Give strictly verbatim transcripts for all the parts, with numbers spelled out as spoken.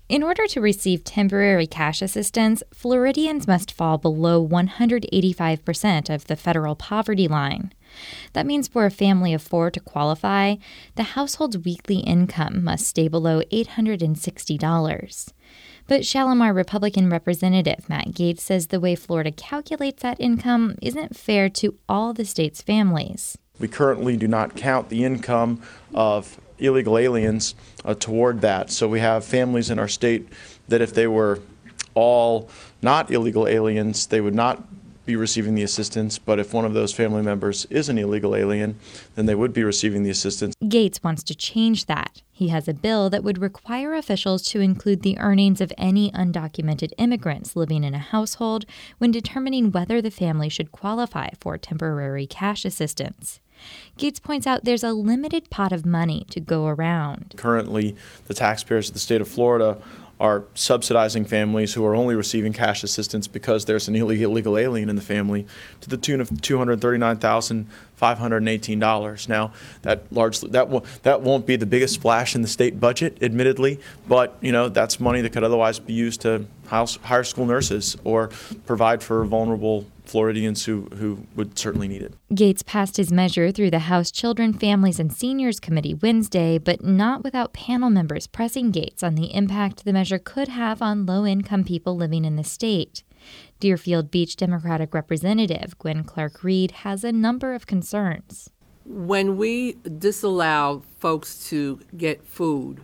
In order to receive temporary cash assistance, Floridians must fall below one hundred eighty-five percent of the federal poverty line. That means for a family of four to qualify, the household's weekly income must stay below eight hundred sixty dollars. But Shalimar Republican Representative Matt Gaetz says the way Florida calculates that income isn't fair to all the state's families. We currently do not count the income of illegal aliens uh, toward that. So we have families in our state that if they were all not illegal aliens, they would not be receiving the assistance. But if one of those family members is an illegal alien, then they would be receiving the assistance. Gaetz wants to change that. He has a bill that would require officials to include the earnings of any undocumented immigrants living in a household when determining whether the family should qualify for temporary cash assistance. Gaetz points out there's a limited pot of money to go around. Currently, the taxpayers of the state of Florida are subsidizing families who are only receiving cash assistance because there's an illegal alien in the family to the tune of two hundred thirty-nine thousand five hundred eighteen dollars. Now, that largely that will that won't be the biggest splash in the state budget, admittedly, but you know that's money that could otherwise be used to house, hire school nurses or provide for vulnerable Floridians who, who would certainly need it. Gaetz passed his measure through the House Children, Families, and Seniors Committee Wednesday, but not without panel members pressing Gaetz on the impact the measure could have on low-income people living in the state. Deerfield Beach Democratic Representative Gwen Clark Reed has a number of concerns. When we disallow folks to get food,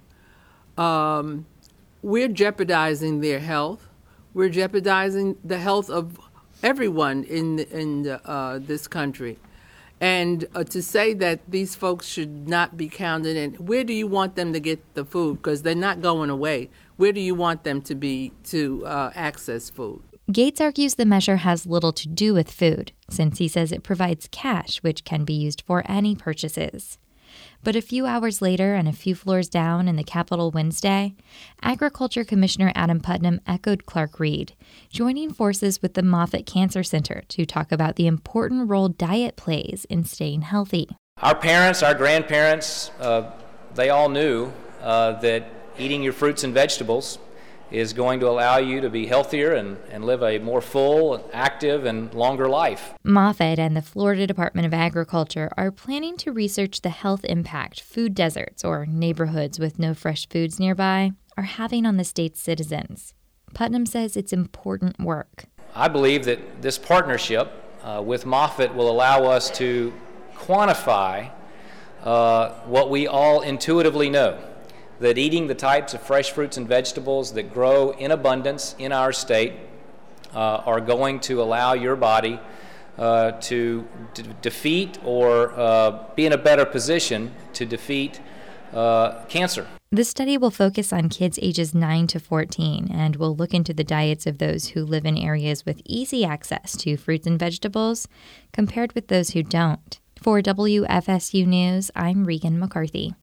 um, we're jeopardizing their health. We're jeopardizing the health of everyone in in uh, this country. And uh, to say that these folks should not be counted in, where do you want them to get the food? Because they're not going away. Where do you want them to be to uh, access food? Gaetz argues the measure has little to do with food, since he says it provides cash, which can be used for any purchases. But a few hours later and a few floors down in the Capitol Wednesday, Agriculture Commissioner Adam Putnam echoed Clark Reed, joining forces with the Moffitt Cancer Center to talk about the important role diet plays in staying healthy. Our parents, our grandparents, uh, they all knew uh, that eating your fruits and vegetables is going to allow you to be healthier and, and live a more full, active, and longer life. Moffitt and the Florida Department of Agriculture are planning to research the health impact food deserts, or neighborhoods with no fresh foods nearby, are having on the state's citizens. Putnam says it's important work. I believe that this partnership uh, with Moffitt will allow us to quantify uh, what we all intuitively know, that eating the types of fresh fruits and vegetables that grow in abundance in our state uh, are going to allow your body uh, to d- defeat or uh, be in a better position to defeat uh, cancer. The study will focus on kids ages nine to fourteen and will look into the diets of those who live in areas with easy access to fruits and vegetables compared with those who don't. For W F S U News, I'm Regan McCarthy.